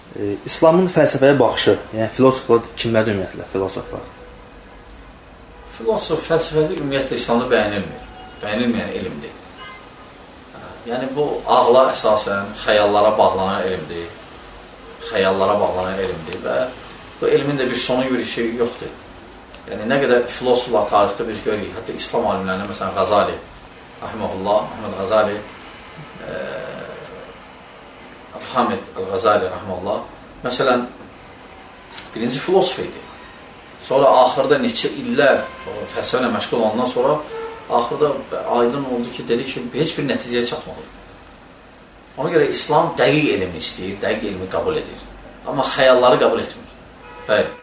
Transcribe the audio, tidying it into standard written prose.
İslamın fəlsəfəyə baxışı, yəni filosoflar kimlərdir ümumiyyətlə, filosoflar? Filosof fəlsəfədə ümumiyyətlə İslamda bəyənilmir. Bəyənilməyən elmdir. Yəni bu ağla əsasən xəyallara bağlanan elmdir. Xəyallara bağlanan elmdir və bu elmin də bir sonu yürüyüşü yoxdur. Yəni nə qədər filosoflar tarixdə biz görürük, hətta İslam alimlərinə, məsələn Qazali, rahimehullah, Muhammed Qazali, Hamid Əl-Qazali, rahimehullah, məsələn, birinci filosof idi. Sonra axırda neçə illər fəlsəfə ilə məşğul olandan sonra axırda aydın oldu ki, dedi ki, heç bir nəticəyə çatmadı. Ona görə İslam dəqiq elmi istəyir, dəqiq elmi qəbul edir. Amma xəyalları qəbul etmir. Bəli.